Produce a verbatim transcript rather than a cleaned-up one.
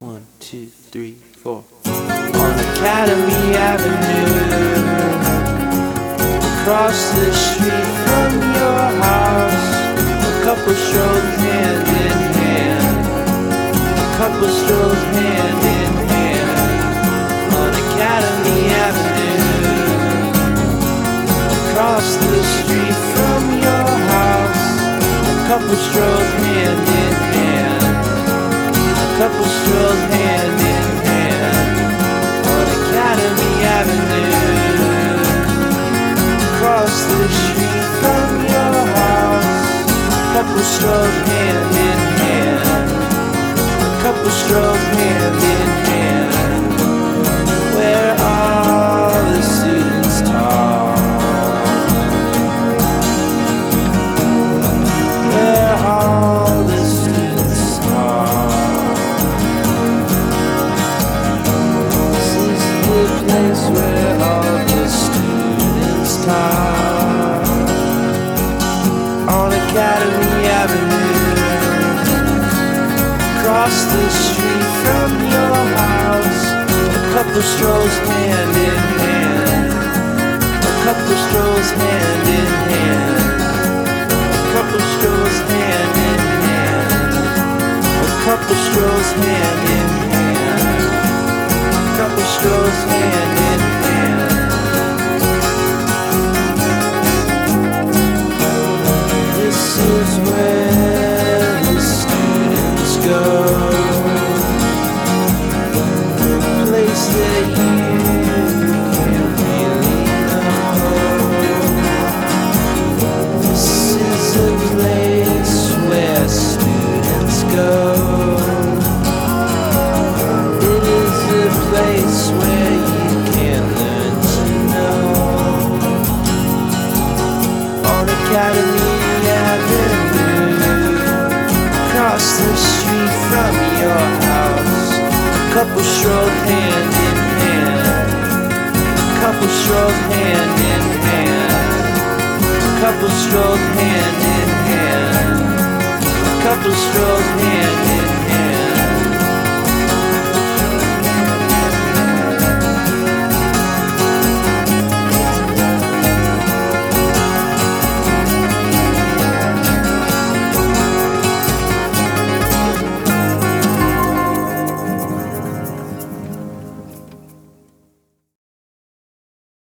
One, two, three, four. On Academy Avenue, across the street from your house, a couple strolled hand in hand, a couple strolled hand in hand. On Academy Avenue, across the street from your house, a couple strolled hand in hand, a couple strolled hand in hand. On Academy Avenue, across the street from your house, a couple strolled hand in hand, a couple strolled hand in hand. Where all the students talk, where all the students talk. This is the place where all the students talk. On Academy Avenue, across the street from your house, a couple strolls hand in hand, a couple strolls hand in hand, a couple strolls hand in hand, a couple strolls hand in hand, a couple strolls hand in hand. This is where the students go, a place that you can't really know. This is a place where students go. It is a place where you can learn to know. On Academy Avenue, across the street from your house, a couple strolled hand in hand, a couple strolled hand in hand, a couple strolled hand in hand.